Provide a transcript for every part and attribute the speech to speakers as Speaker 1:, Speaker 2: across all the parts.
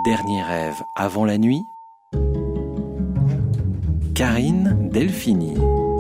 Speaker 1: Dernier rêve avant la nuit. Karine Delphini.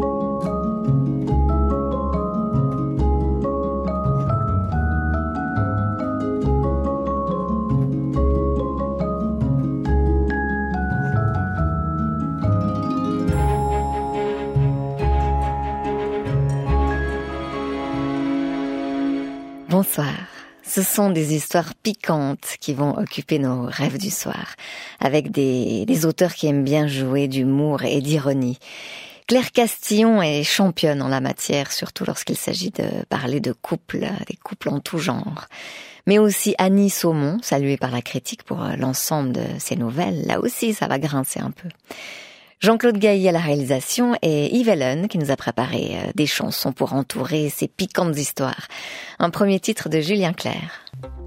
Speaker 2: Bonsoir. Ce sont des histoires piquantes qui vont occuper nos rêves du soir, avec des auteurs qui aiment bien jouer d'humour et d'ironie. Claire Castillon est championne en la matière, surtout lorsqu'il s'agit de parler de couples, des couples en tout genre. Mais aussi Annie Saumon, saluée par la critique pour l'ensemble de ses nouvelles. Là aussi, ça va grincer un peu. Jean-Claude Gailly à la réalisation et Yves Ellen qui nous a préparé des chansons pour entourer ces piquantes histoires. Un premier titre de Julien Clerc.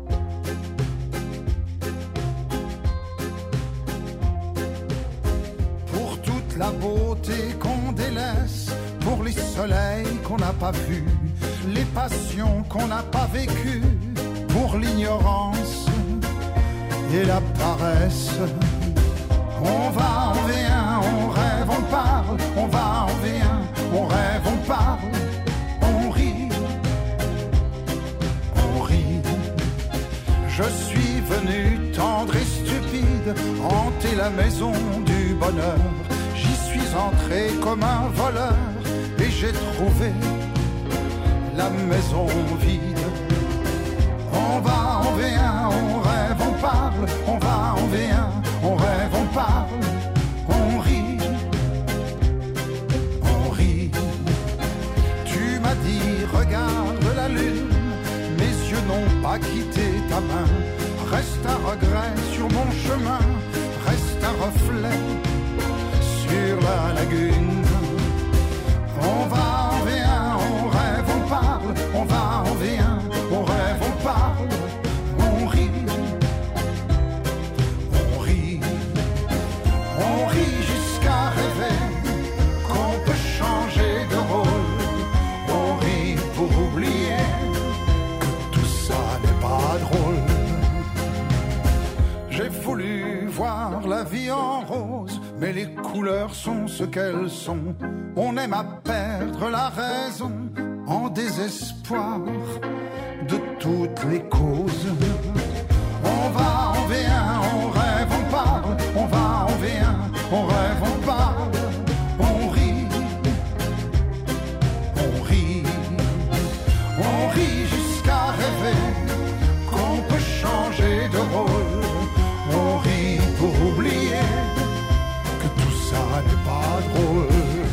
Speaker 3: Pour toute la beauté qu'on délaisse, pour les soleils qu'on n'a pas vus, les passions qu'on n'a pas vécues, pour l'ignorance et la paresse. On va, on vient, on rêve, on parle. On va, on vient, on rêve, on parle. On rit, on rit. Je suis venu tendre et stupide hanter la maison du bonheur. J'y suis entré comme un voleur et j'ai trouvé la maison vide. On va, on vient, on rêve, on parle. On va, on vient, on rêve, on parle. On rit, on rit. Tu m'as dit, regarde la lune. Mes yeux n'ont pas quitté ta main. Reste un regret sur mon chemin. Reste un reflet sur la lagune. On va, on vient, on rêve, on parle. On va, on vient, on rêve, on parle. On rit, on rit. On rit jusqu'à rêver qu'on peut changer de rôle. On rit pour oublier que tout ça n'est pas drôle. J'ai voulu voir la vie en rose, mais les couleurs sont ce qu'elles sont. On aime à perdre la raison en désespoir de toutes les causes. On va, on vient, on rêve, on parle. On va, on vient, on rêve, on parle. On rit, on rit. On rit jusqu'à rêver qu'on peut changer de rôle. On rit pour oublier que tout ça n'est pas drôle.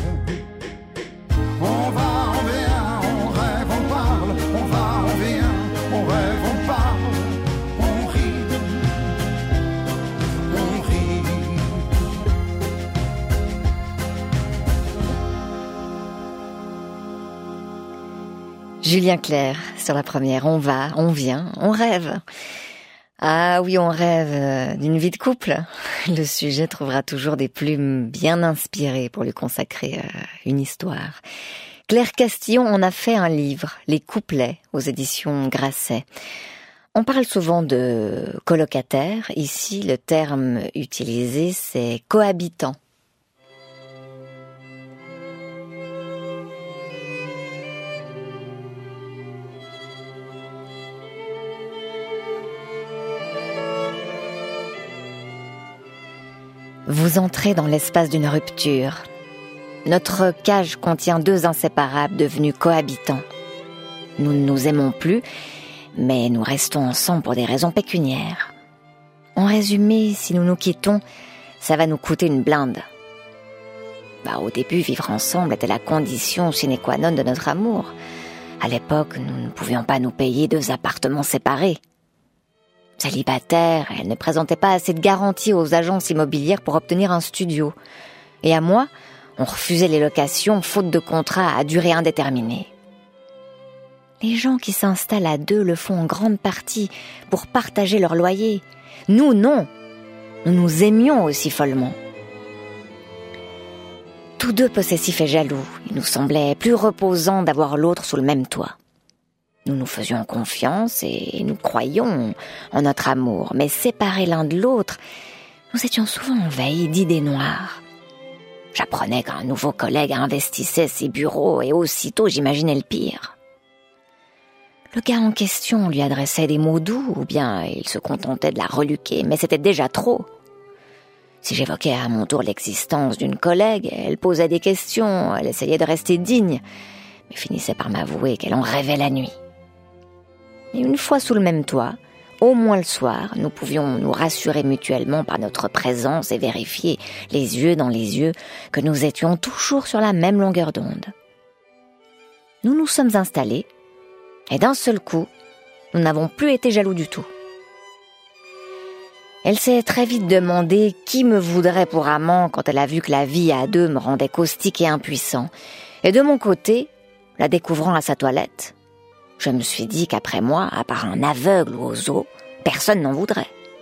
Speaker 3: On va, on vient, on rêve, on parle. On va, on vient, on rêve, on parle. On rit, on rit.
Speaker 2: Julien Clerc sur la première. On va, on vient, on rêve. Ah oui, on rêve d'une vie de couple. Le sujet trouvera toujours des plumes bien inspirées pour lui consacrer une histoire. Claire Castillon en a fait un livre, Les couplets, aux éditions Grasset. On parle souvent de colocataires. Ici, le terme utilisé, c'est cohabitant. Vous entrez dans l'espace d'une rupture. Notre cage contient deux inséparables devenus cohabitants. Nous ne nous aimons plus, mais nous restons ensemble pour des raisons pécuniaires. En résumé, si nous nous quittons, ça va nous coûter une blinde. Au début, vivre ensemble était la condition sine qua non de notre amour. À l'époque, nous ne pouvions pas nous payer 2 appartements séparés. Célibataire, elle ne présentait pas assez de garanties aux agences immobilières pour obtenir un studio. Et à moi, on refusait les locations faute de contrat à durée indéterminée. Les gens qui s'installent à 2 le font en grande partie pour partager leur loyer. Nous, non. Nous nous aimions aussi follement. Tous 2 possessifs et jaloux, il nous semblait plus reposant d'avoir l'autre sous le même toit. Nous nous faisions confiance et nous croyions en notre amour, mais séparés l'un de l'autre, nous étions souvent envahis d'idées noires. J'apprenais qu'un nouveau collègue investissait ses bureaux et aussitôt j'imaginais le pire. Le gars en question lui adressait des mots doux ou bien il se contentait de la reluquer, mais c'était déjà trop. Si j'évoquais à mon tour l'existence d'une collègue, elle posait des questions, elle essayait de rester digne, mais finissait par m'avouer qu'elle en rêvait la nuit. Et une fois sous le même toit, au moins le soir, nous pouvions nous rassurer mutuellement par notre présence et vérifier, les yeux dans les yeux, que nous étions toujours sur la même longueur d'onde. Nous nous sommes installés, et d'un seul coup, nous n'avons plus été jaloux du tout. Elle s'est très vite demandé qui me voudrait pour amant quand elle a vu que la vie à deux me rendait caustique et impuissant. Et de mon côté, la découvrant à sa toilette, je me suis dit qu'après moi, à part un aveugle ou aux os, personne n'en voudrait.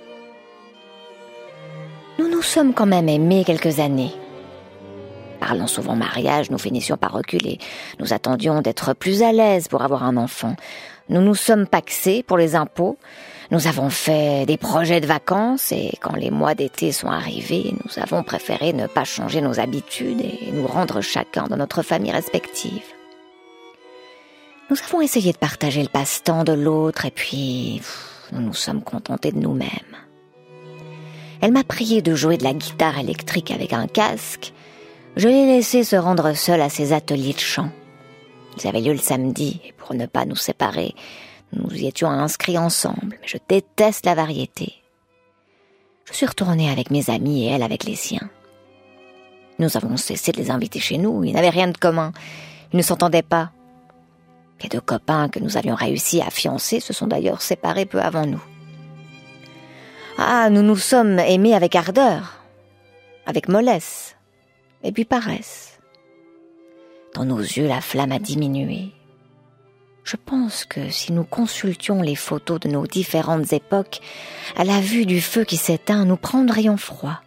Speaker 2: Nous nous sommes quand même aimés quelques années. Parlant souvent mariage, nous finissions par reculer. Nous attendions d'être plus à l'aise pour avoir un enfant. Nous nous sommes pacsés pour les impôts. Nous avons fait des projets de vacances et quand les mois d'été sont arrivés, nous avons préféré ne pas changer nos habitudes et nous rendre chacun dans notre famille respective. Nous avons essayé de partager le passe-temps de l'autre et puis nous nous sommes contentés de nous-mêmes. Elle m'a prié de jouer de la guitare électrique avec un casque. Je l'ai laissé se rendre seule à ses ateliers de chant. Ils avaient lieu le samedi et pour ne pas nous séparer, nous y étions inscrits ensemble. Mais je déteste la variété. Je suis retournée avec mes amis et elle avec les siens. Nous avons cessé de les inviter chez nous. Ils n'avaient rien de commun. Ils ne s'entendaient pas. Les deux copains que nous avions réussi à fiancer se sont d'ailleurs séparés peu avant nous. Ah, nous nous sommes aimés avec ardeur, avec mollesse, et puis paresse. Dans nos yeux, la flamme a diminué. Je pense que si nous consultions les photos de nos différentes époques, à la vue du feu qui s'éteint, nous prendrions froid.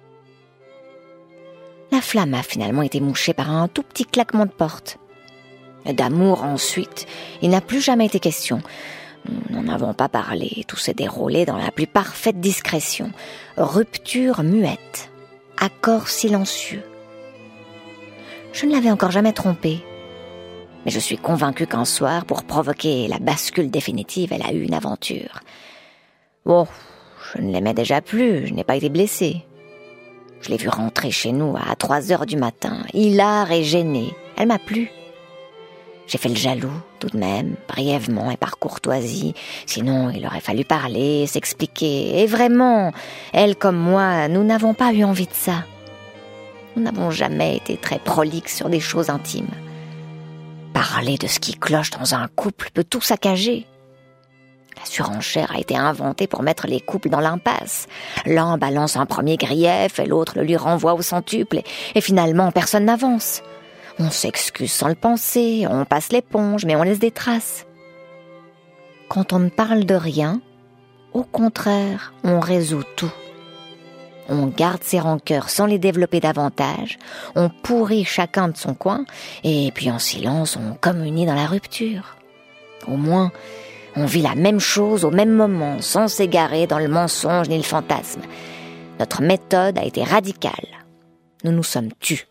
Speaker 2: La flamme a finalement été mouchée par un tout petit claquement de porte. D'amour ensuite, il n'a plus jamais été question. Nous n'en avons pas parlé, tout s'est déroulé dans la plus parfaite discrétion. Rupture muette, accord silencieux. Je ne l'avais encore jamais trompée. Mais je suis convaincue qu'un soir, pour provoquer la bascule définitive, elle a eu une aventure. Oh, je ne l'aimais déjà plus, je n'ai pas été blessée. Je l'ai vue rentrer chez nous à 3h du matin, hilare et gênée. Elle m'a plu. J'ai fait le jaloux, tout de même, brièvement et par courtoisie. Sinon, il aurait fallu parler, s'expliquer. Et vraiment, elle comme moi, nous n'avons pas eu envie de ça. Nous n'avons jamais été très prolixes sur des choses intimes. Parler de ce qui cloche dans un couple peut tout saccager. La surenchère a été inventée pour mettre les couples dans l'impasse. L'un balance un premier grief et l'autre le lui renvoie au centuple. Et finalement, personne n'avance. On s'excuse sans le penser, on passe l'éponge, mais on laisse des traces. Quand on ne parle de rien, au contraire, on résout tout. On garde ses rancœurs sans les développer davantage, on pourrit chacun de son coin, et puis en silence, on communie dans la rupture. Au moins, on vit la même chose au même moment, sans s'égarer dans le mensonge ni le fantasme. Notre méthode a été radicale. Nous nous sommes tus.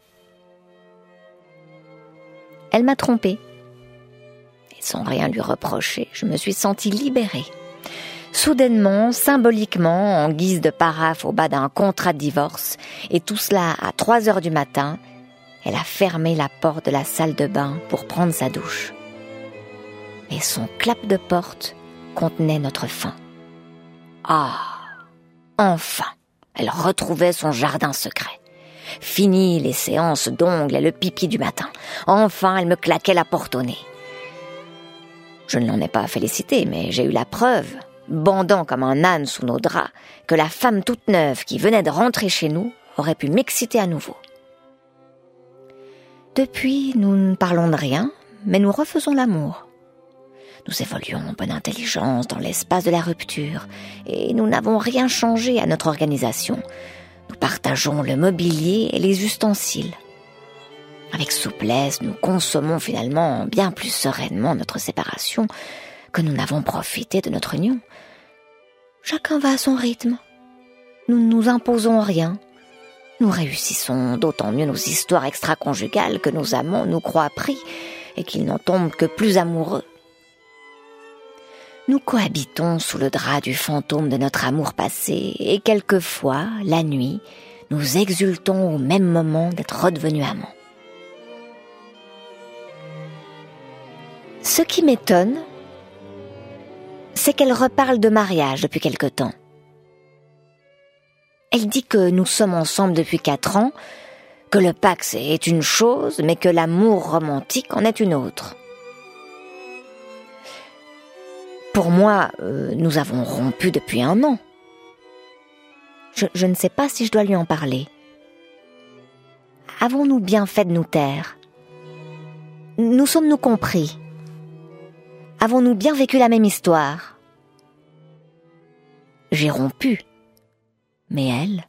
Speaker 2: Elle m'a trompée. Et sans rien lui reprocher, je me suis sentie libérée. Soudainement, symboliquement, en guise de paraphe au bas d'un contrat de divorce, et tout cela à 3h du matin, elle a fermé la porte de la salle de bain pour prendre sa douche. Et son clap de porte contenait notre fin. Ah, enfin, elle retrouvait son jardin secret. Fini les séances d'ongles et le pipi du matin. Enfin, elle me claquait la porte au nez. Je ne l'en ai pas félicité, mais j'ai eu la preuve, bandant comme un âne sous nos draps, que la femme toute neuve qui venait de rentrer chez nous aurait pu m'exciter à nouveau. Depuis, nous ne parlons de rien, mais nous refaisons l'amour. Nous évoluons en bonne intelligence dans l'espace de la rupture, et nous n'avons rien changé à notre organisation. Nous partageons le mobilier et les ustensiles. Avec souplesse, nous consommons finalement bien plus sereinement notre séparation que nous n'avons profité de notre union. Chacun va à son rythme. Nous ne nous imposons rien. Nous réussissons d'autant mieux nos histoires extra-conjugales que nos amants nous croient pris et qu'ils n'en tombent que plus amoureux. Nous cohabitons sous le drap du fantôme de notre amour passé et quelquefois, la nuit, nous exultons au même moment d'être redevenus amants. Ce qui m'étonne, c'est qu'elle reparle de mariage depuis quelque temps. Elle dit que nous sommes ensemble depuis 4 ans, que le Pax est une chose, mais que l'amour romantique en est une autre. Pour moi, nous avons rompu depuis 1 an. Je ne sais pas si je dois lui en parler. Avons-nous bien fait de nous taire? Nous sommes-nous compris? Avons-nous bien vécu la même histoire? J'ai rompu. Mais elle...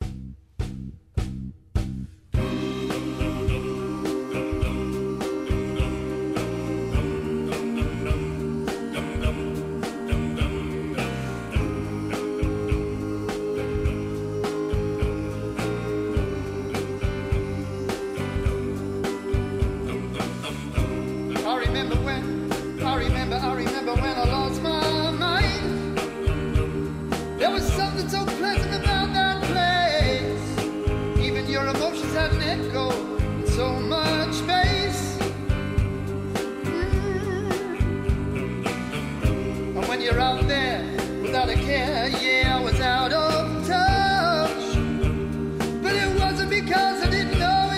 Speaker 4: I remember when I lost my mind. There was something so pleasant about that place. Even your emotions had an echo in so much space. And when you're out there without a care, yeah, I was out of touch. But it wasn't because I didn't know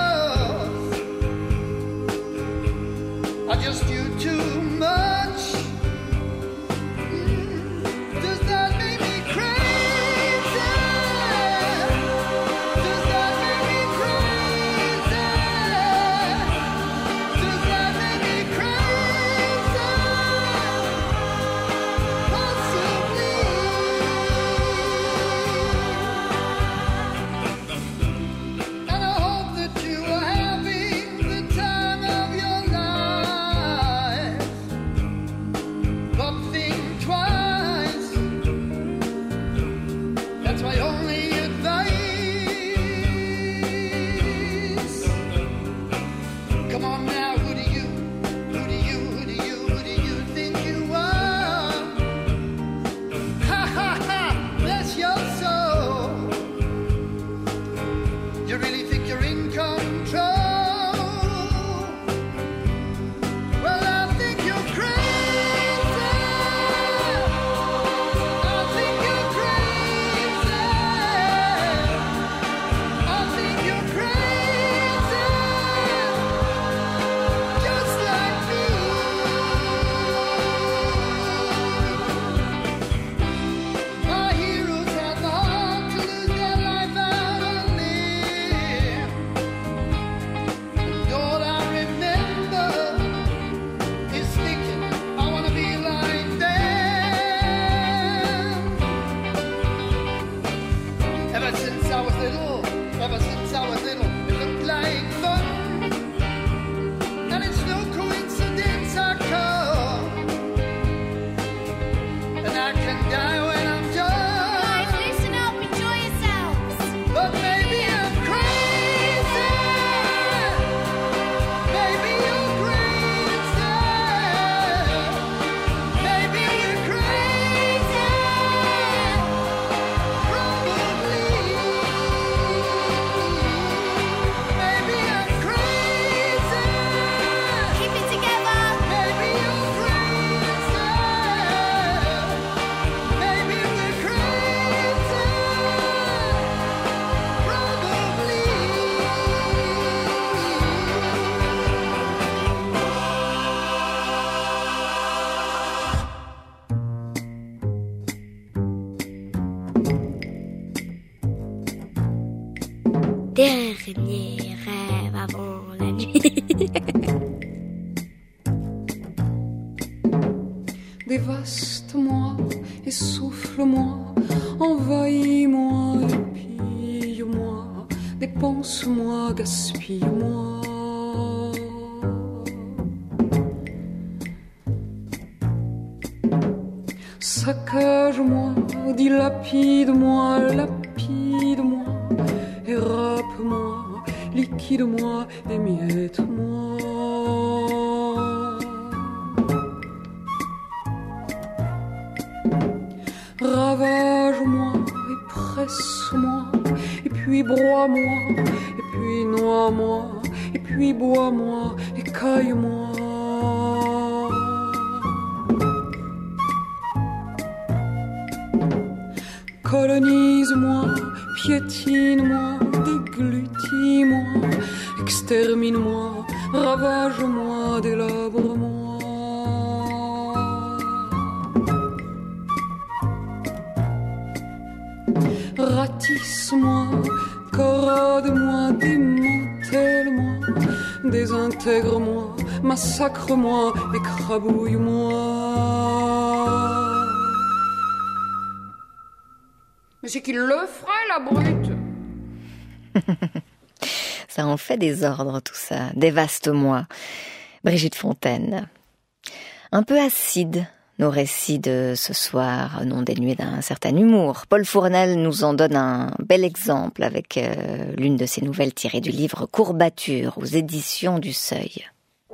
Speaker 4: enough. I just knew too much.
Speaker 5: Dernier rêve avant la nuit.
Speaker 6: Dévaste-moi et souffle-moi, envahis-moi et pille-moi, dépense-moi, gaspille-moi. saccage-moi, dilapide-moi, lapide-moi, et râpe-moi, liquide-moi, émiette-moi. Ravage-moi et presse-moi, et puis broie-moi, et puis noie-moi, et puis bois-moi, et caille-moi. Colonise-moi, piétine-moi, déglutis-moi, extermine-moi, ravage-moi, délabre-moi. Ratisse-moi, corrode-moi, démantèle-moi, désintègre-moi, massacre-moi, écrabouille-moi. Mais c'est qu'il le ferait, la brute.
Speaker 2: Ça en fait des ordres, tout ça. Dévaste-moi. Brigitte Fontaine. Un peu acide, nos récits de ce soir, non dénués d'un certain humour. Paul Fournel nous en donne un bel exemple avec l'une de ses nouvelles tirées du livre Courbature aux éditions du Seuil.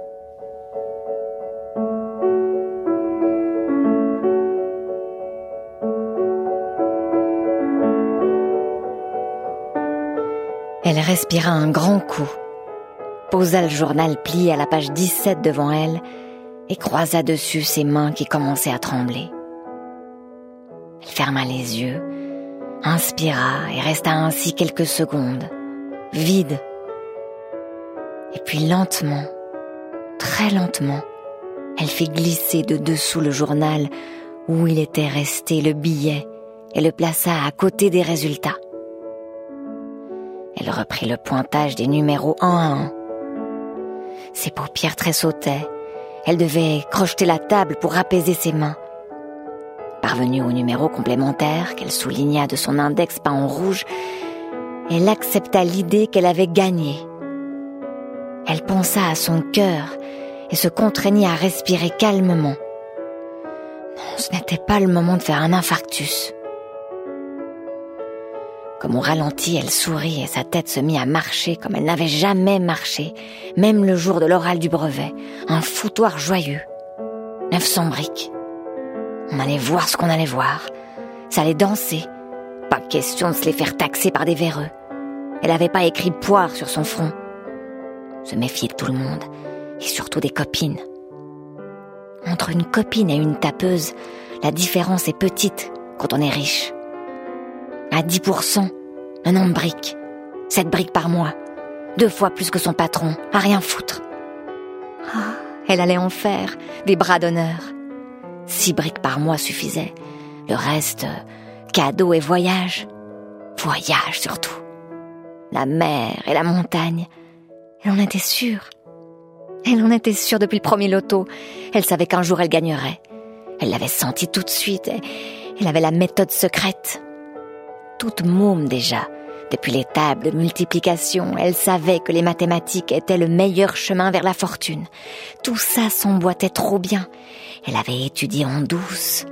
Speaker 2: Elle respira un grand coup, posa le journal plié à la page 17 devant elle et croisa dessus ses mains qui commençaient à trembler. Elle ferma les yeux, inspira et resta ainsi quelques secondes, vide. Et puis lentement, très lentement, elle fit glisser de dessous le journal où il était resté le billet et le plaça à côté des résultats. Elle reprit le pointage des numéros un à un. Ses paupières tressautaient. Elle devait crocheter la table pour apaiser ses mains. Parvenue au numéro complémentaire qu'elle souligna de son index peint en rouge, elle accepta l'idée qu'elle avait gagné. Elle pensa à son cœur et se contraignit à respirer calmement. Non, ce n'était pas le moment de faire un infarctus. Comme au ralenti, elle sourit et sa tête se mit à marcher comme elle n'avait jamais marché, même le jour de l'oral du brevet. Un foutoir joyeux. 900 briques. On allait voir ce qu'on allait voir. Ça allait danser. Pas question de se les faire taxer par des véreux. Elle n'avait pas écrit poire sur son front. Se méfier de tout le monde, et surtout des copines. Entre une copine et une tapeuse, la différence est petite quand on est riche. À 10%, un nombre de briques. 7 briques par mois. 2 fois plus que son patron. À rien foutre. Ah, elle allait en faire des bras d'honneur. 6 briques par mois suffisaient. Le reste, cadeaux et voyages. Voyage surtout. La mer et la montagne. Elle en était sûre. Elle en était sûre depuis le premier loto. Elle savait qu'un jour elle gagnerait. Elle l'avait senti tout de suite. Elle avait la méthode secrète. Toute môme déjà, depuis les tables de multiplication, elle savait que les mathématiques étaient le meilleur chemin vers la fortune. Tout ça s'emboîtait trop bien. Elle avait étudié en douce.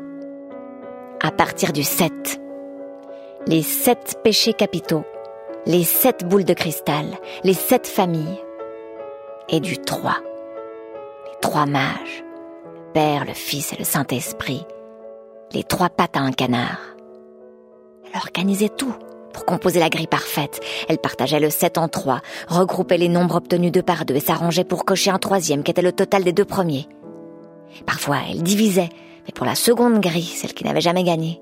Speaker 2: À partir du 7, les 7 péchés capitaux, les 7 boules de cristal, les 7 familles, et du 3, les 3 mages, le Père, le Fils et le Saint-Esprit, les 3 pattes à un canard. Elle organisait tout pour composer la grille parfaite. Elle partageait le 7 en 3, regroupait les nombres obtenus 2 par 2 et s'arrangeait pour cocher un 3e qui était le total des 2 premiers. Parfois, elle divisait, mais pour la seconde grille, celle qui n'avait jamais gagné.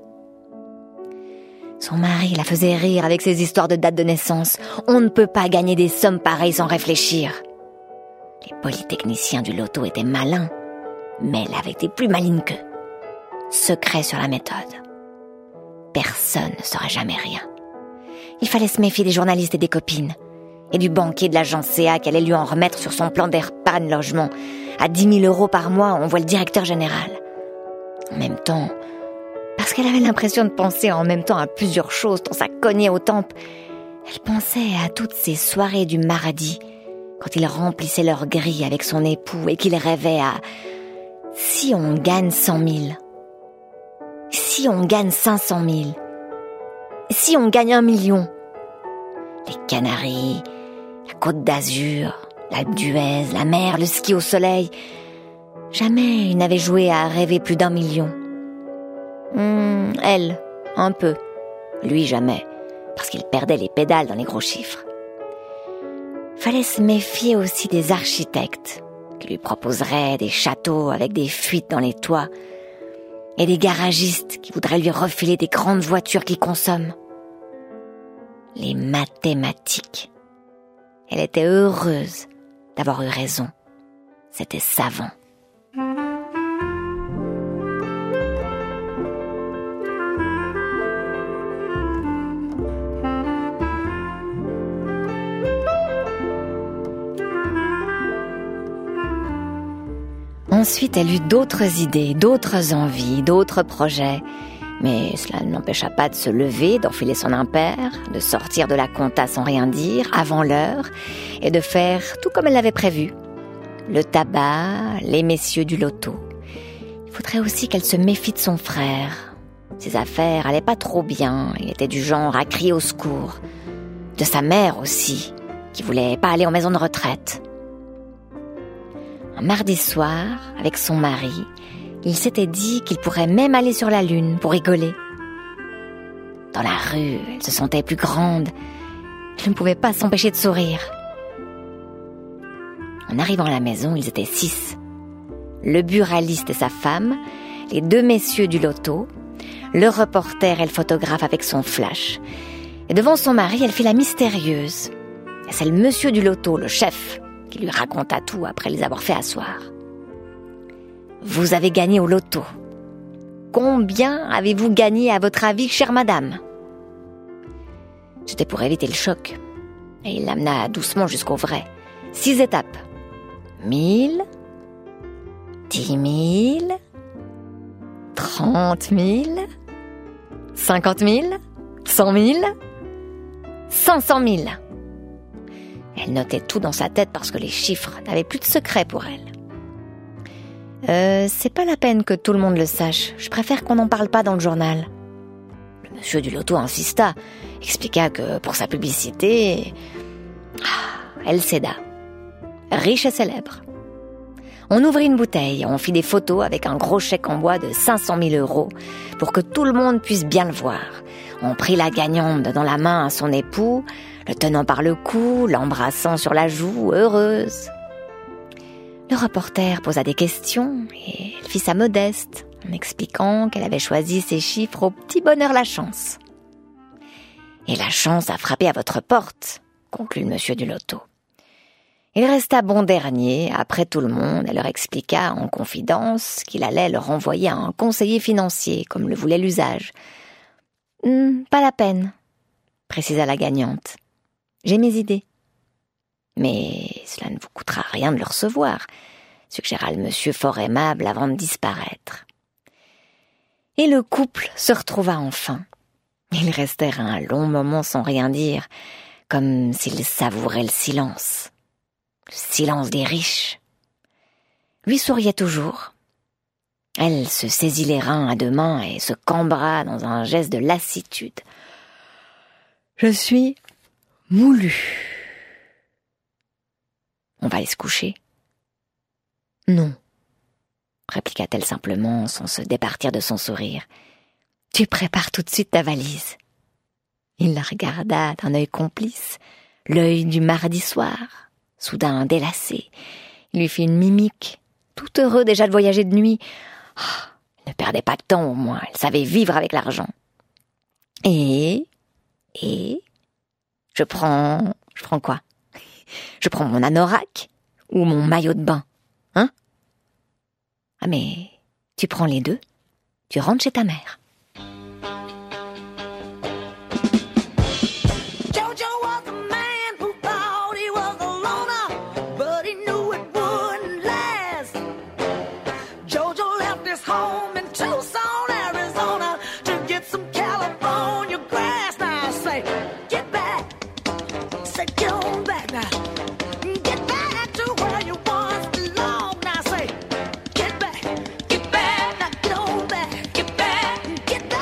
Speaker 2: Son mari la faisait rire avec ses histoires de date de naissance. On ne peut pas gagner des sommes pareilles sans réfléchir. Les polytechniciens du loto étaient malins, mais elle avait été plus maline qu'eux. Secret sur la méthode. Personne ne saurait jamais rien. Il fallait se méfier des journalistes et des copines, et du banquier de l'agence CA qui allait lui en remettre sur son plan d'Airpan logement. À 10 000 € par mois, on voit le directeur général. En même temps, parce qu'elle avait l'impression de penser en même temps à plusieurs choses dont ça cognait aux tempes, elle pensait à toutes ces soirées du mardi, quand ils remplissaient leur grille avec son époux et qu'ils rêvaient à « si on gagne 100 000 ». si on gagne 500 000 ? Si on gagne 1 million ? Les Canaries, la Côte d'Azur, l'Alpe d'Huez, la mer, le ski au soleil. Jamais il n'avait joué à rêver plus d'1 million. Elle, un peu. Lui, jamais, parce qu'il perdait les pédales dans les gros chiffres. Fallait se méfier aussi des architectes qui lui proposeraient des châteaux avec des fuites dans les toits et des garagistes qui voudraient lui refiler des grandes voitures qui consomment. Les mathématiques. Elle était heureuse d'avoir eu raison. C'était savant. Ensuite, elle eut d'autres idées, d'autres envies, d'autres projets. Mais cela ne l'empêcha pas de se lever, d'enfiler son impair, de sortir de la compta sans rien dire, avant l'heure, et de faire tout comme elle l'avait prévu. Le tabac, les messieurs du loto. Il faudrait aussi qu'elle se méfie de son frère. Ses affaires allaient pas trop bien, il était du genre à crier au secours. De sa mère aussi, qui voulait pas aller en maison de retraite. Un mardi soir, avec son mari, il s'était dit qu'il pourrait même aller sur la lune pour rigoler. Dans la rue, elle se sentait plus grande. Elle ne pouvait pas s'empêcher de sourire. En arrivant à la maison, ils étaient 6. Le buraliste et sa femme, les 2 messieurs du loto, le reporter et le photographe avec son flash. Et devant son mari, elle fit la mystérieuse. Et c'est le monsieur du loto, le chef, qui lui raconta tout après les avoir fait asseoir. Vous avez gagné au loto. Combien avez-vous gagné à votre avis, chère madame ? C'était pour éviter le choc. Et il l'amena doucement jusqu'au vrai. 6 étapes. 1000, 10 000, 30 000, 50 000, 100 000, 500 000. Elle notait tout dans sa tête parce que les chiffres n'avaient plus de secret pour elle. C'est pas la peine que tout le monde le sache. Je préfère qu'on n'en parle pas dans le journal. Le monsieur du loto insista, expliqua que pour sa publicité... Elle céda. Riche et célèbre. On ouvrit une bouteille, on fit des photos avec un gros chèque en bois de 500 000 € pour que tout le monde puisse bien le voir. On prit la gagnante dans la main à son époux, le tenant par le cou, l'embrassant sur la joue, heureuse. Le reporter posa des questions et elle fit sa modeste en expliquant qu'elle avait choisi ses chiffres au petit bonheur la chance. Et la chance a frappé à votre porte, conclut le monsieur du loto. Il resta bon dernier, après tout le monde, elle leur expliqua en confidence qu'il allait leur envoyer un conseiller financier, comme le voulait l'usage. « Pas la peine », précisa la gagnante. « J'ai mes idées. » « Mais cela ne vous coûtera rien de le recevoir, » suggéra le monsieur fort aimable avant de disparaître. Et le couple se retrouva enfin. Ils restèrent un long moment sans rien dire, comme s'ils savouraient le silence des riches. Lui souriait toujours. Elle se saisit les reins à 2 mains et se cambra dans un geste de lassitude. « Je suis moulue. » « On va aller se coucher ?»« Non, » répliqua-t-elle simplement sans se départir de son sourire. « Tu prépares tout de suite ta valise. » Il la regarda d'un œil complice, l'œil du mardi soir, soudain délassé. Il lui fit une mimique, tout heureux déjà de voyager de nuit. Elle ne perdait pas de temps au moins, elle savait vivre avec l'argent. Et je prends quoi ? Je prends mon anorak ou mon maillot de bain, hein ? Ah mais tu prends les 2, tu rentres chez ta mère.
Speaker 7: Get back.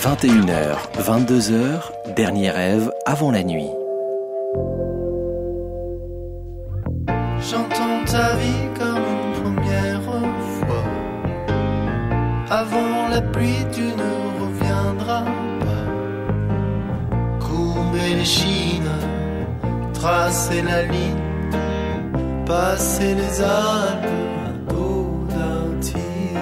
Speaker 1: 21h, 22h, dernier rêve avant la nuit.
Speaker 7: J'entends ta vie comme une première fois. Avant la pluie, tu ne reviendras pas. Courber les chines, tracer la ligne, passer les Alpes à dos d'artiste.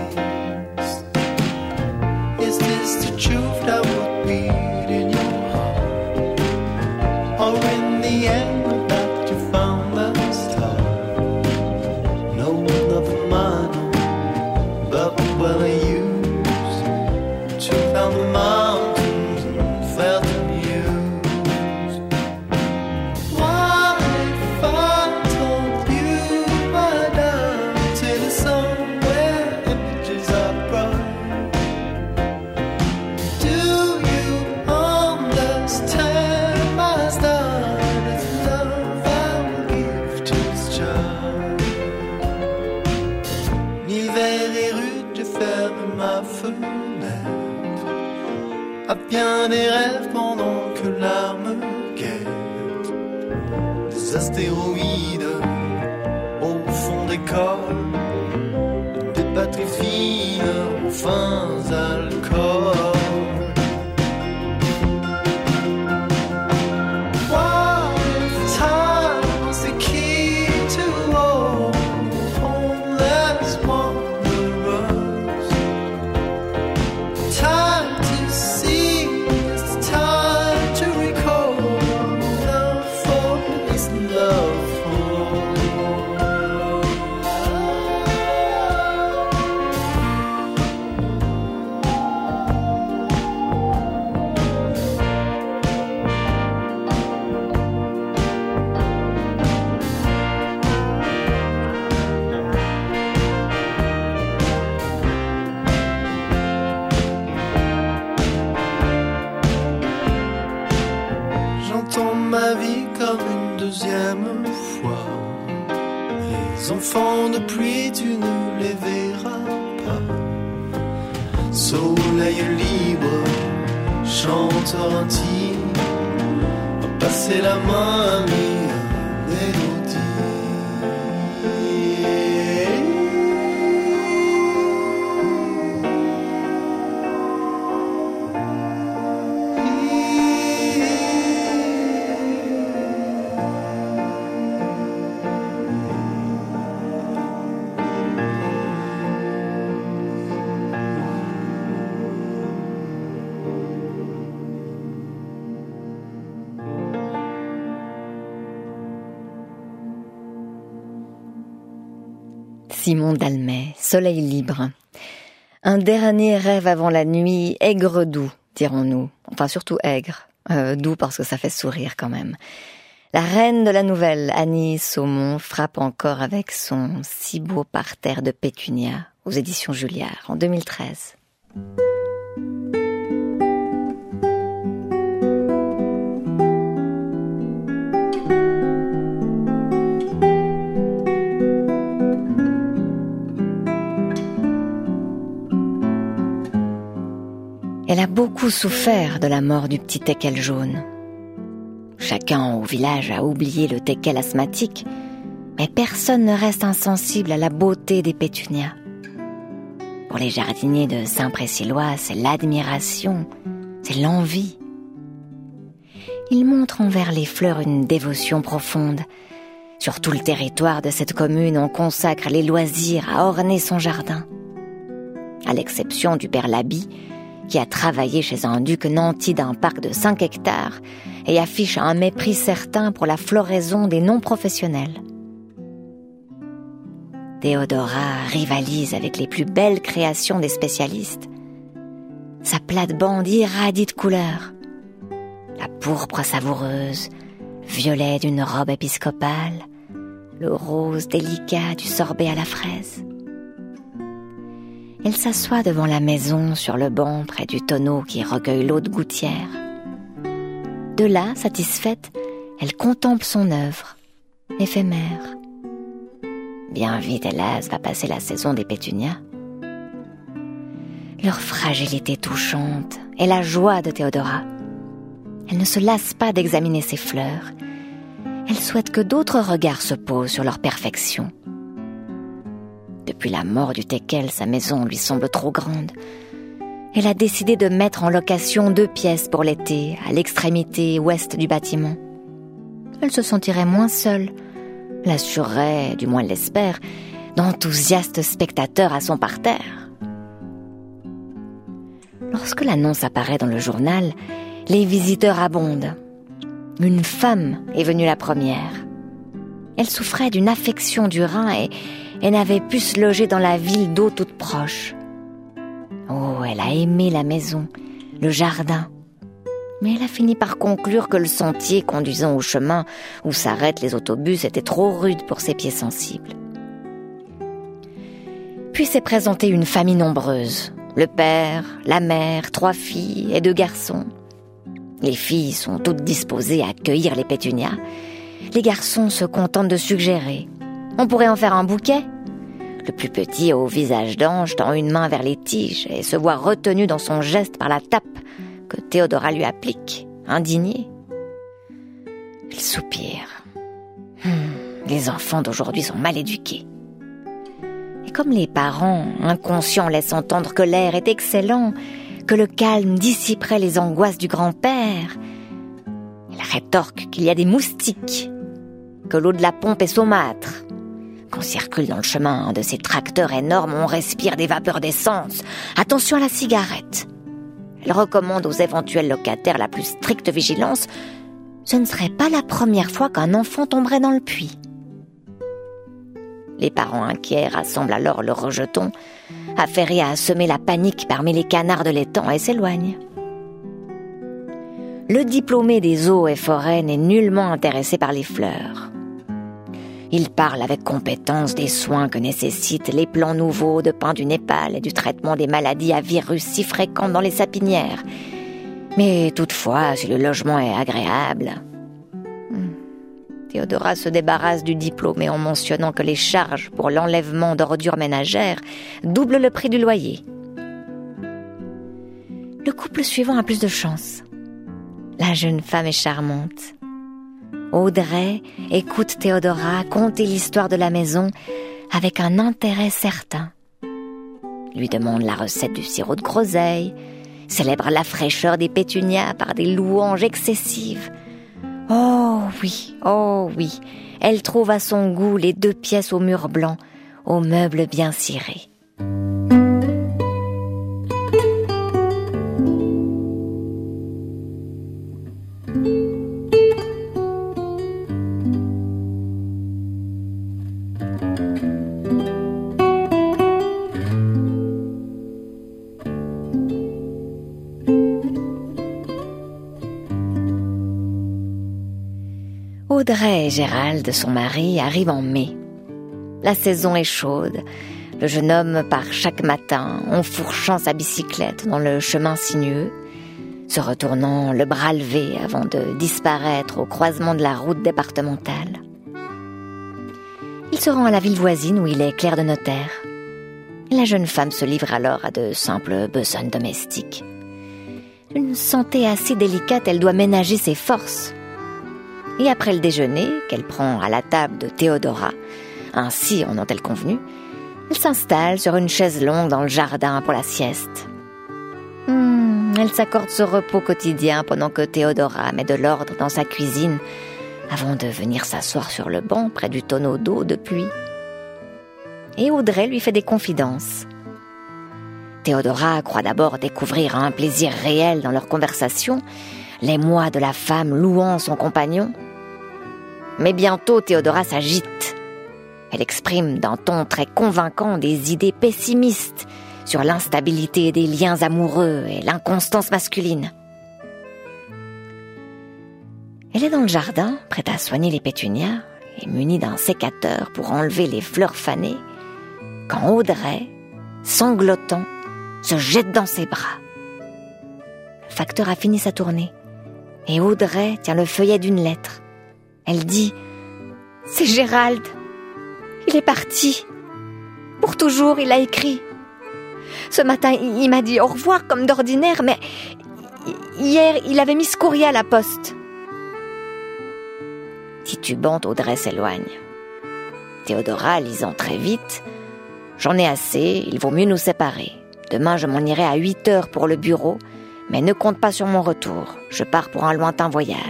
Speaker 7: Is this the truth that would beat in your heart? Or in the end that you found the star? No, nothing minor, but well used to climb the mountains and felt amused. What if I told you, my darling, till the somewhere images are bright? Do you understand my style? It's love I will give to this child. L'hiver est rude, je ferme ma fenêtre. À bien des rêves pendant que l'âme guette. Des astéroïdes au fond des cols, des batteries fines aux fins alcools. What if time was the key to all homeless wanderers? Time to see is the time to recall. Love for is love for. J'entends ma vie comme une deuxième fois. Les enfants de pluie, tu ne les verras pas. Soleil libre, chanteur intime, passer la main à
Speaker 2: Simon Dalmet, Soleil libre. Un dernier rêve avant la nuit, aigre doux, dirons-nous. Enfin, surtout aigre. Doux parce que ça fait sourire quand même. La reine de la nouvelle, Annie Saumon, frappe encore avec son si beau parterre de pétunia aux éditions Julliard en 2013. Elle a beaucoup souffert de la mort du petit teckel jaune. Chacun au village a oublié le teckel asthmatique, mais personne ne reste insensible à la beauté des pétunias. Pour les jardiniers de Saint-Pré-Sillois, c'est l'admiration, c'est l'envie. Ils montrent envers les fleurs une dévotion profonde. Sur tout le territoire de cette commune, on consacre les loisirs à orner son jardin. À l'exception du père Laby, qui a travaillé chez un duc nanti d'un parc de 5 hectares et affiche un mépris certain pour la floraison des non-professionnels. Théodora rivalise avec les plus belles créations des spécialistes. Sa plate-bande irradie de couleurs. La pourpre savoureuse, violet d'une robe épiscopale, le rose délicat du sorbet à la fraise. Elle s'assoit devant la maison sur le banc près du tonneau qui recueille l'eau de gouttière. De là, satisfaite, elle contemple son œuvre, éphémère. Bien vite, hélas, va passer la saison des pétunias. Leur fragilité touchante est la joie de Théodora. Elle ne se lasse pas d'examiner ses fleurs. Elle souhaite que d'autres regards se posent sur leur perfection. Depuis la mort du teckel, sa maison lui semble trop grande. Elle a décidé de mettre en location 2 pièces pour l'été, à l'extrémité ouest du bâtiment. Elle se sentirait moins seule, l'assurerait, du moins l'espère, d'enthousiastes spectateurs à son parterre. Lorsque l'annonce apparaît dans le journal, les visiteurs abondent. Une femme est venue la première. Elle souffrait d'une affection du rein et n'avait pu se loger dans la ville d'eau toute proche. Oh, elle a aimé la maison, le jardin. Mais elle a fini par conclure que le sentier conduisant au chemin où s'arrêtent les autobus était trop rude pour ses pieds sensibles. Puis s'est présentée une famille nombreuse. Le père, la mère, 3 filles et 2 garçons. Les filles sont toutes disposées à accueillir les pétunias. Les garçons se contentent de suggérer. On pourrait en faire un bouquet. Le plus petit, au visage d'ange, tend une main vers les tiges et se voit retenu dans son geste par la tape que Théodora lui applique, indignée. Il soupire. Les enfants d'aujourd'hui sont mal éduqués. Et comme les parents, inconscients, laissent entendre que l'air est excellent, que le calme dissiperait les angoisses du grand-père, elle rétorque qu'il y a des moustiques, que l'eau de la pompe est saumâtre, qu'on circule dans le chemin de ces tracteurs énormes, on respire des vapeurs d'essence. Attention à la cigarette. Elle recommande aux éventuels locataires la plus stricte vigilance. Ce ne serait pas la première fois qu'un enfant tomberait dans le puits. Les parents inquiets rassemblent alors le rejeton, affairés à semer la panique parmi les canards de l'étang, et s'éloignent. Le diplômé des eaux et forêts n'est nullement intéressé par les fleurs. Il parle avec compétence des soins que nécessitent les plants nouveaux de pain du Népal et du traitement des maladies à virus si fréquentes dans les sapinières. Mais toutefois, si le logement est agréable... Théodora se débarrasse du diplômé en mentionnant que les charges pour l'enlèvement d'ordures ménagères doublent le prix du loyer. Le couple suivant a plus de chance. La jeune femme est charmante. Audrey écoute Théodora conter l'histoire de la maison avec un intérêt certain. Lui demande la recette du sirop de groseille, célèbre la fraîcheur des pétunias par des louanges excessives. Oh oui, elle trouve à son goût les 2 pièces aux murs blancs, aux meubles bien cirés. Audrey et Gérald, son mari, arrivent en mai. La saison est chaude. Le jeune homme part chaque matin, enfourchant sa bicyclette dans le chemin sinueux, se retournant le bras levé avant de disparaître au croisement de la route départementale. Il se rend à la ville voisine où il est clerc de notaire. La jeune femme se livre alors à de simples besognes domestiques. D'une santé assez délicate, elle doit ménager ses forces. Et après le déjeuner, qu'elle prend à la table de Théodora, ainsi en ont-elles convenu, elle s'installe sur une chaise longue dans le jardin pour la sieste. Elle s'accorde ce repos quotidien pendant que Théodora met de l'ordre dans sa cuisine avant de venir s'asseoir sur le banc près du tonneau d'eau de pluie. Et Audrey lui fait des confidences. Théodora croit d'abord découvrir un plaisir réel dans leur conversation, l'émoi de la femme louant son compagnon. Mais bientôt, Théodora s'agite. Elle exprime d'un ton très convaincant des idées pessimistes sur l'instabilité des liens amoureux et l'inconstance masculine. Elle est dans le jardin, prête à soigner les pétunias et munie d'un sécateur pour enlever les fleurs fanées, quand Audrey, sanglotant, se jette dans ses bras. Le facteur a fini sa tournée et Audrey tient le feuillet d'une lettre. Elle dit « C'est Gérald. Il est parti. Pour toujours, il a écrit. Ce matin, il m'a dit au revoir comme d'ordinaire, mais Hier, il avait mis ce courrier à la poste. » Titubante, Audrey s'éloigne. Théodora, lisant très vite, « J'en ai assez, il vaut mieux nous séparer. Demain, je m'en irai à 8h pour le bureau, mais ne compte pas sur mon retour. Je pars pour un lointain voyage. »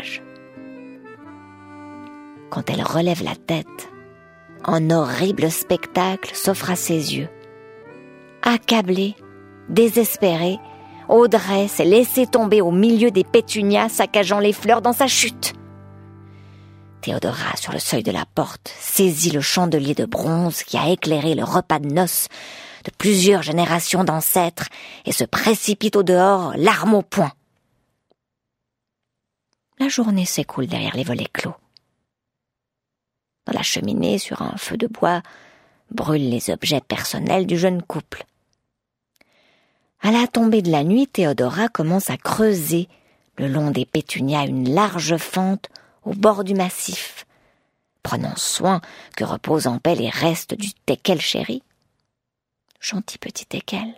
Speaker 2: Quand elle relève la tête, un horrible spectacle s'offre à ses yeux. Accablée, désespérée, Audrey s'est laissée tomber au milieu des pétunias, saccageant les fleurs dans sa chute. Théodora, sur le seuil de la porte, saisit le chandelier de bronze qui a éclairé le repas de noces de plusieurs générations d'ancêtres et se précipite au dehors, l'arme au poing. La journée s'écoule derrière les volets clos. Dans la cheminée, sur un feu de bois, brûlent les objets personnels du jeune couple. À la tombée de la nuit, Théodora commence à creuser le long des pétunias une large fente au bord du massif, prenant soin que reposent en paix les restes du teckel chéri. Gentil petit teckel.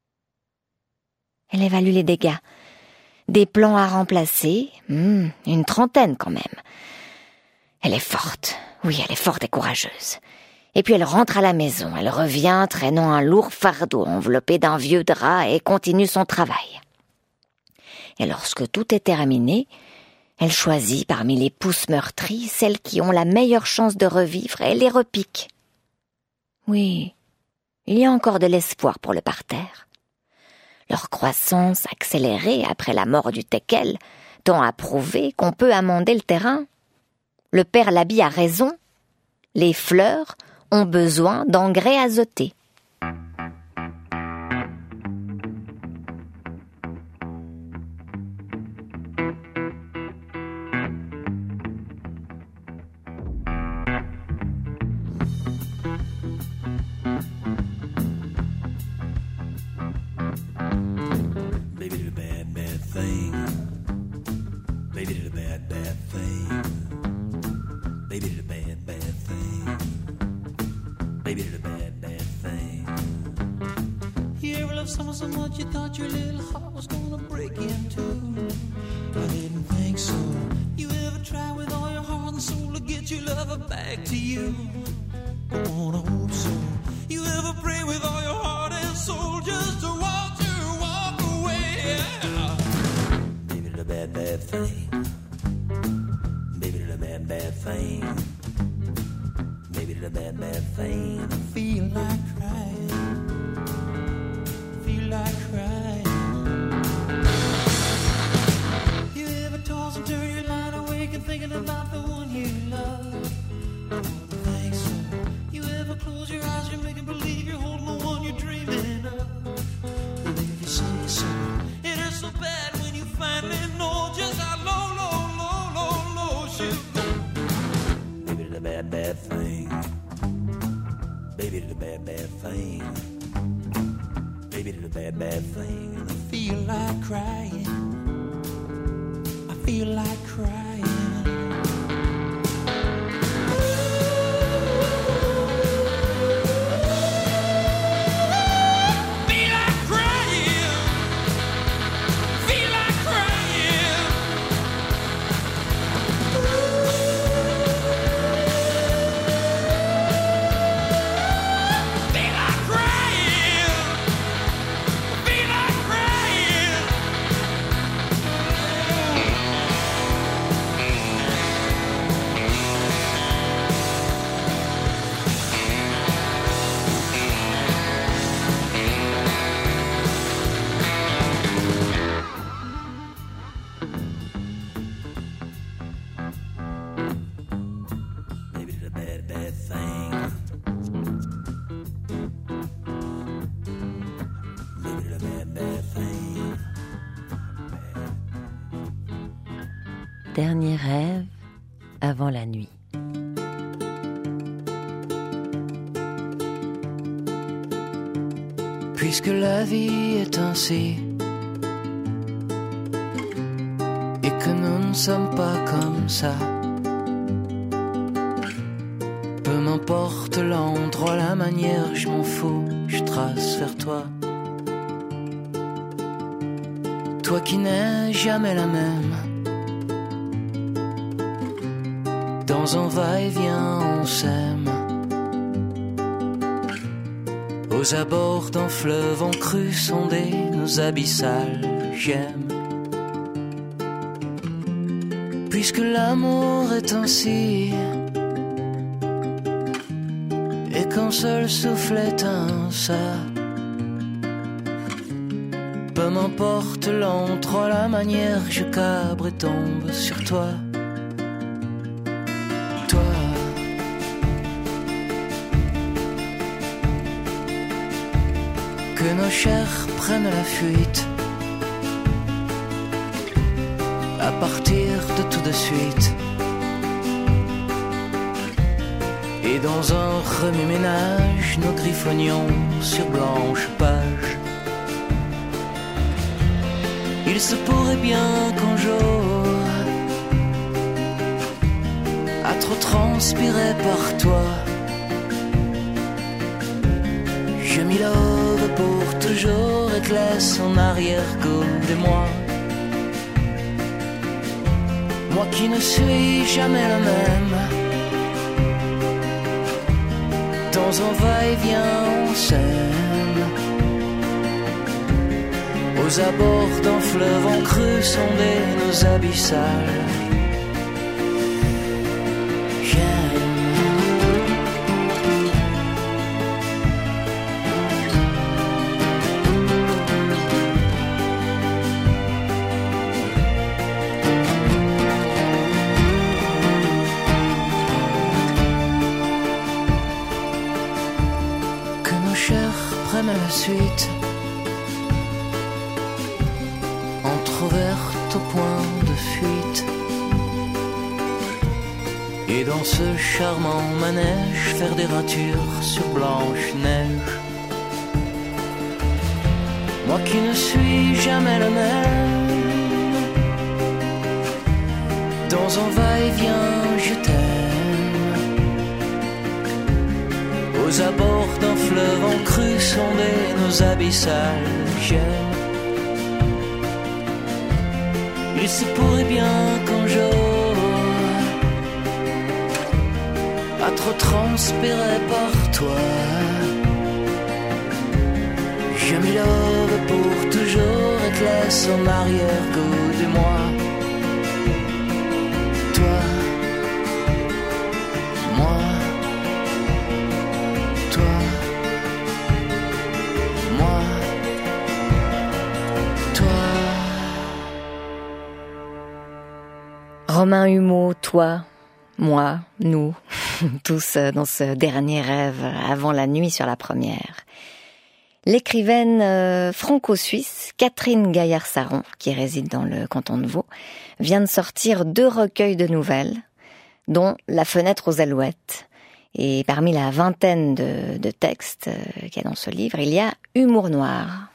Speaker 2: Elle évalue les dégâts. Des plans à remplacer, une trentaine quand même. Elle est forte, oui, elle est forte et courageuse. Et puis elle rentre à la maison, elle revient traînant un lourd fardeau enveloppé d'un vieux drap et continue son travail. Et lorsque tout est terminé, elle choisit parmi les pousses meurtries celles qui ont la meilleure chance de revivre et les repique. Oui, il y a encore de l'espoir pour le parterre. Leur croissance accélérée après la mort du teckel tend à prouver qu'on peut amender le terrain. Le père Labie a raison, les fleurs ont besoin d'engrais azotés.
Speaker 8: Baby did a bad, bad thing. Baby did a bad, bad thing. Baby did a bad, bad thing. Baby did a bad, bad thing. You ever love someone so much you thought your little heart was gonna break in two? I didn't think so. You ever try with all your heart and soul to get your lover back to you? I wanna hope so. You ever pray with all your heart and soul just to watch her walk away? Yeah. Baby did a bad, bad thing. Baby did a bad, bad thing. Baby did a bad, bad thing. I feel like crying. Feel like crying. You ever toss and turn your line awake and thinking about the one you love? I don't think so. You ever close your eyes and make believe you're holding the one you're dreaming of? Well, if you say so, it hurts so bad when you finally know just how low, low, low, low, low she'll go. Baby did a bad, bad thing. Baby did a bad, bad thing. Baby did a bad, bad thing. And I feel like crying. I feel like crying.
Speaker 2: Dernier rêve avant la nuit.
Speaker 9: Puisque la vie est ainsi et que nous ne sommes pas comme ça, peu m'importe l'endroit, la manière, je m'en fous, je trace vers toi. toi qui n'es jamais la même. Dans un va-et-vient on s'aime. Aux abords d'un fleuve en crue sonder nos abyssales gemmes. Puisque l'amour est ainsi, et qu'un seul souffle éteint ça, peu m'importe l'entre, la manière je cabre et tombe sur toi. Toi. Que nos chairs prennent la fuite, à partir de tout de suite. Et dans un remue-ménage, nous griffonnions sur blanche page. Il se pourrait bien qu'un jour, à trop transpirer par toi, je m'y love pour toujours et te laisse en arrière-goût de moi. Moi qui ne suis jamais le même, dans un va-et-vient on s'aime. Aux abords d'un fleuve en crue sonder nos abyssales. À la suite, entrouverte au point de fuite, et dans ce charmant manège faire des ratures sur blanche neige. Moi qui ne suis jamais le même, dans un va-et-vient je t'aime. Aux abords d'un fleuve en crue sonder nos abyssales gemmes. Il se pourrait bien qu'un jour, à trop transpirer par toi, je m'y love pour toujours et te laisse en arrière-goût de moi. Toi, moi, toi, moi, toi.
Speaker 2: Romain Humeau, toi, moi, nous, tous dans ce dernier rêve avant la nuit sur la première. L'écrivaine franco-suisse Catherine Gaillard-Saron, qui réside dans le canton de Vaud, vient de sortir 2 recueils de nouvelles, dont La fenêtre aux alouettes. Et parmi la vingtaine de textes qu'il y a dans ce livre, il y a Humour noir.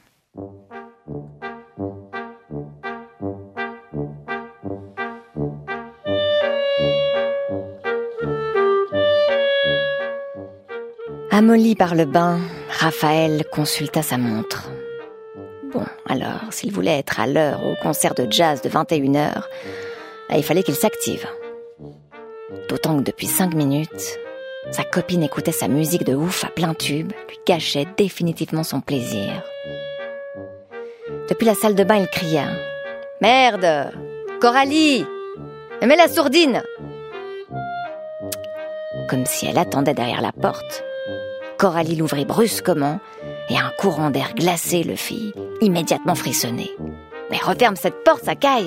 Speaker 2: Amolli par le bain, Raphaël consulta sa montre. Bon, alors, s'il voulait être à l'heure au concert de jazz de 21h, il fallait qu'il s'active. D'autant que depuis 5 minutes, sa copine écoutait sa musique de ouf à plein tube, lui gâchait définitivement son plaisir. Depuis la salle de bain, il cria « Merde! Coralie! Mets la sourdine !» Comme si elle attendait derrière la porte, Coralie l'ouvrit brusquement et un courant d'air glacé le fit immédiatement frissonner. « Mais referme cette porte, ça caille !»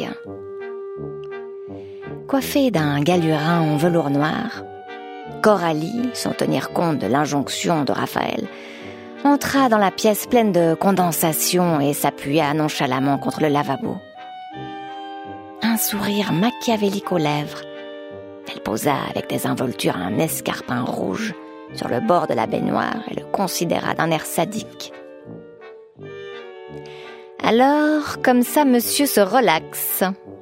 Speaker 2: Coiffée d'un galurin en velours noir, Coralie, sans tenir compte de l'injonction de Raphaël, entra dans la pièce pleine de condensation et s'appuya nonchalamment contre le lavabo. Un sourire machiavélique aux lèvres, elle posa avec désinvolture un escarpin rouge sur le bord de la baignoire et le considéra d'un air sadique. Alors, comme ça, monsieur se relaxe.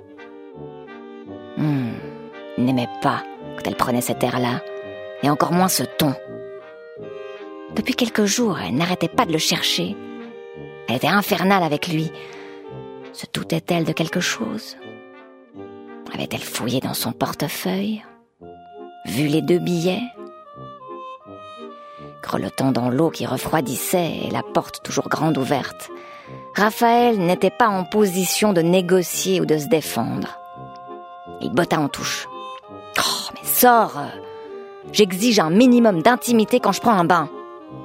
Speaker 2: Il n'aimait pas quand elle prenait cet air-là, et encore moins ce ton. Depuis quelques jours, elle n'arrêtait pas de le chercher. Elle était infernale avec lui. Se doutait-elle de quelque chose? Avait-elle fouillé dans son portefeuille? Vu les 2 billets? Grelottant dans l'eau qui refroidissait et la porte toujours grande ouverte, Raphaël n'était pas en position de négocier ou de se défendre. Il botta en touche. « Oh, mais sors! J'exige un minimum d'intimité quand je prends un bain. »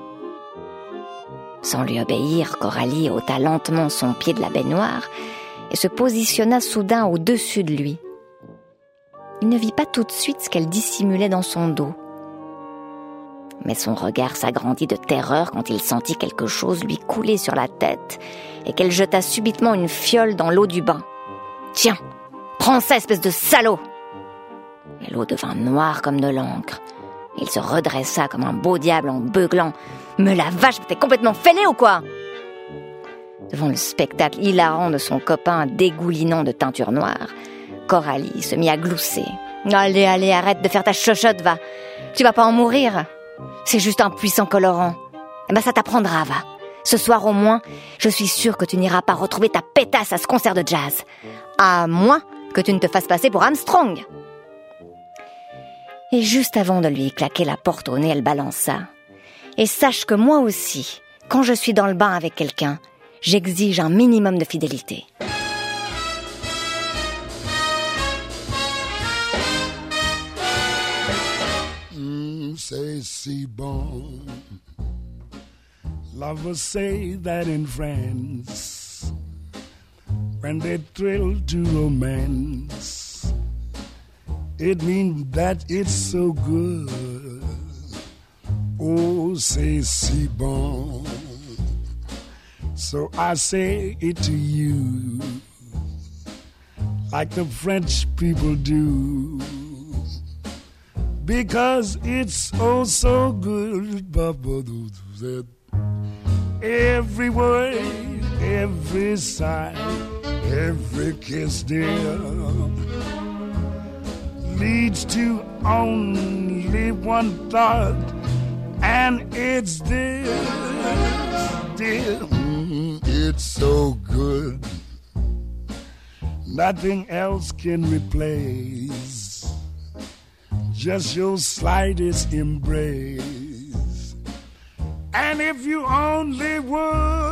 Speaker 2: Sans lui obéir, Coralie ôta lentement son pied de la baignoire et se positionna soudain au-dessus de lui. Il ne vit pas tout de suite ce qu'elle dissimulait dans son dos. Mais son regard s'agrandit de terreur quand il sentit quelque chose lui couler sur la tête et qu'elle jeta subitement une fiole dans l'eau du bain. « Tiens, prends ça, espèce de salaud !» Et l'eau devint noire comme de l'encre. Il se redressa comme un beau diable en beuglant. « Mais la vache, t'es complètement fêlé ou quoi ?» Devant le spectacle hilarant de son copain dégoulinant de teinture noire, Coralie se mit à glousser. « Allez, allez, arrête de faire ta chochotte, va. Tu vas pas en mourir. C'est juste un puissant colorant. Eh ben ça t'apprendra, va. Ce soir au moins, je suis sûre que tu n'iras pas retrouver ta pétasse à ce concert de jazz. À moins que tu ne te fasses passer pour Armstrong. » Et juste avant de lui claquer la porte au nez, elle balança. « Et sache que moi aussi, quand je suis dans le bain avec quelqu'un, j'exige un minimum de fidélité. »
Speaker 10: C'est si bon. Lovers say that in France, when they thrill to romance, it means that it's so good. Oh, c'est si bon. So I say it to you, like the French people do, because it's oh so good. Every word, every sigh, every kiss, dear, leads to only one thought, and it's this, dear. It's so good, nothing else can replace just your slightest embrace. And if you only would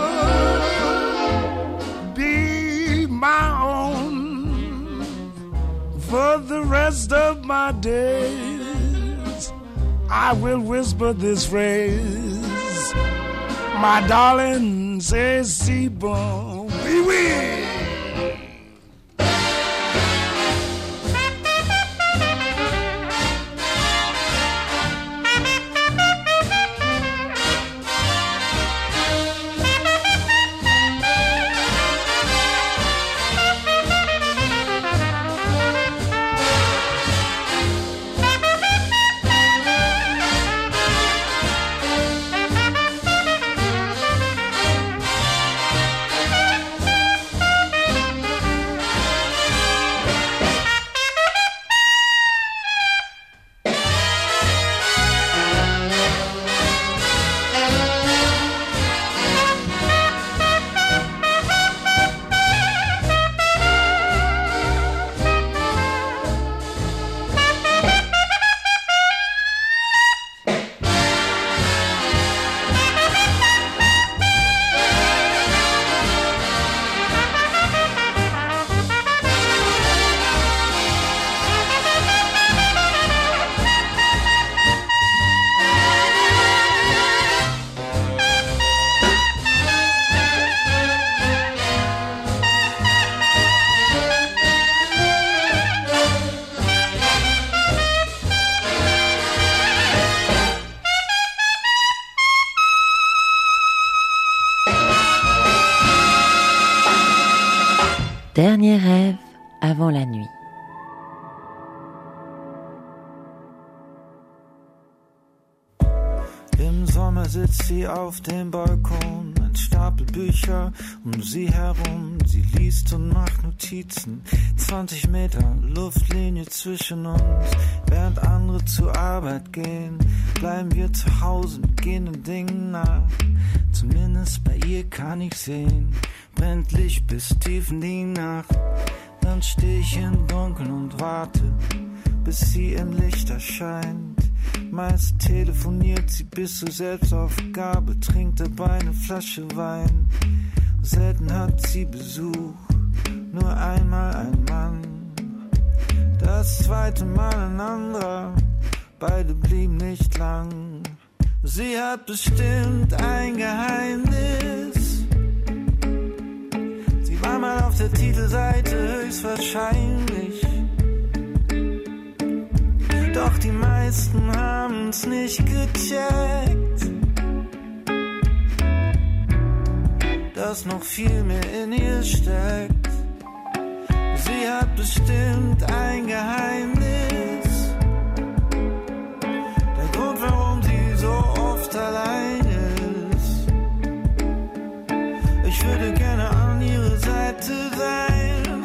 Speaker 10: be my own for the rest of my days, I will whisper this phrase, my darling, c'est si bon, oui, oui.
Speaker 11: Dernier rêve avant la nuit.
Speaker 12: Im Sommer sitzt sie auf dem Balkon, ein Stapel Bücher um sie herum. Sie liest und macht Notizen. 20 Meter Luftlinie zwischen uns. Während andere zur Arbeit gehen, bleiben wir zu Hause und gehen den Dingen nach. Zumindest bei ihr kann ich sehen, brennt Licht bis tief in die Nacht. Dann steh ich im Dunkeln und warte, bis sie im Licht erscheint. Meist telefoniert sie bis zur Selbstaufgabe, trinkt dabei eine Flasche Wein. Selten hat sie Besuch, nur einmal ein Mann. Das zweite Mal ein anderer, beide blieben nicht lang. Sie hat bestimmt ein Geheimnis. Sie war mal auf der Titelseite, höchstwahrscheinlich. Doch die meisten haben's nicht gecheckt, dass noch viel mehr in ihr steckt. Sie hat bestimmt ein Geheimnis. Der Grund, warum sie so oft allein ist. Ich würde gerne an ihrer Seite sein,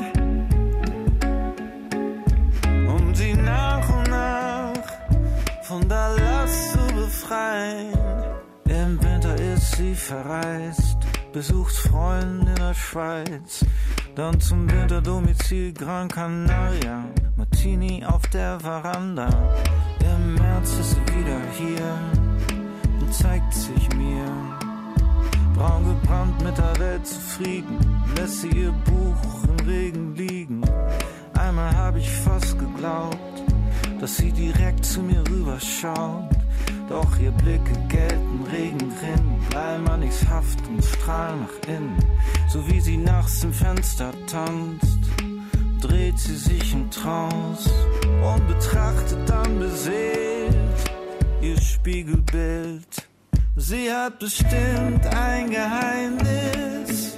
Speaker 12: um sie nach und nach von der Last zu befreien. Im Winter ist sie verreist, besucht Freunde in der Schweiz, dann zum Winterdomizil Gran Canaria, Martini auf der Veranda. Im März ist sie wieder hier und zeigt sich mir, braun gebrannt, mit der Welt zufrieden, lässt sie ihr Buch im Regen liegen. Einmal hab ich fast geglaubt, dass sie direkt zu mir rüberschaut. Doch ihr Blicke gelten Regenrinnen, bleiben an nichts haft und strahlen nach innen. So wie sie nachts im Fenster tanzt, dreht sie sich im Trance und betrachtet dann beseelt ihr Spiegelbild. Sie hat bestimmt ein Geheimnis.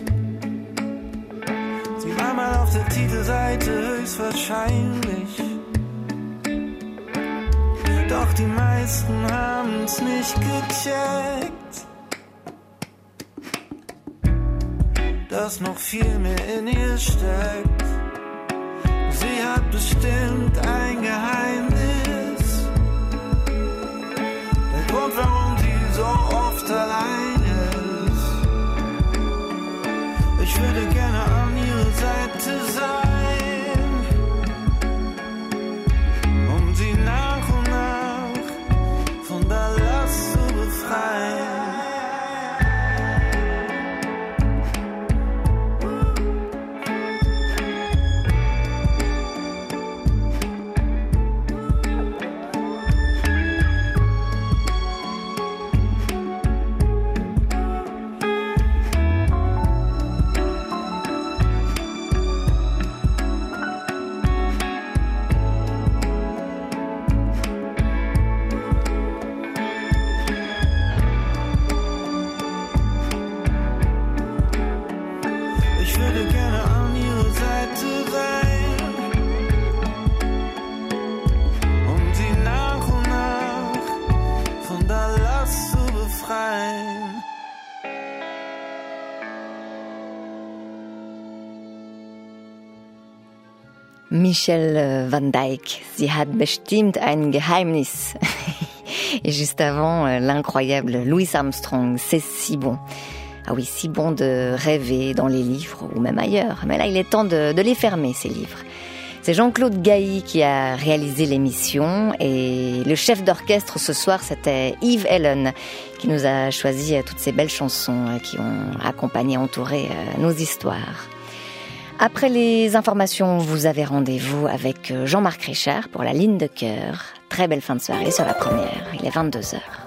Speaker 12: Sie war mal auf der Titelseite, höchstwahrscheinlich. Doch die meisten haben's nicht gecheckt, dass noch viel mehr in ihr steckt. Sie hat bestimmt ein Geheimnis. Der Grund, warum sie so oft allein ist. Ich würde gerne an ihrer Seite sein, um sie nach und nach von der Last zu befreien.
Speaker 2: Michel Van Dyke, sie hat bestimmt ein Geheimnis. Et juste avant, l'incroyable Louis Armstrong, c'est si bon. Ah oui, si bon de rêver dans les livres ou même ailleurs. Mais là, il est temps de les fermer, ces livres. C'est Jean-Claude Gailly qui a réalisé l'émission et le chef d'orchestre ce soir, c'était Yves Ellen qui nous a choisi toutes ces belles chansons qui ont accompagné, entouré nos histoires. Après les informations, vous avez rendez-vous avec Jean-Marc Richard pour la ligne de cœur. Très belle fin de soirée sur la première. Il est 22h.